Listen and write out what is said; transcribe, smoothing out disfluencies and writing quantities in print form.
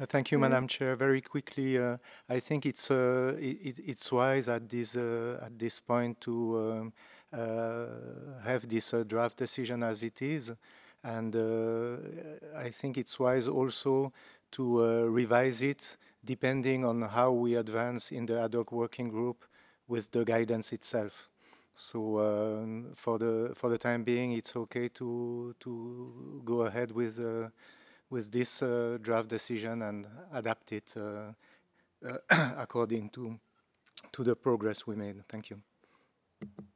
Thank you, Madam Chair. Very quickly, I think it's wise at this point to have this draft decision as it is, and I think it's wise also to revise it depending on how we advance in the ad hoc working group with the guidance itself. So for the time being, it's okay to go ahead with this draft decision and adapt it according to the progress we made. Thank you.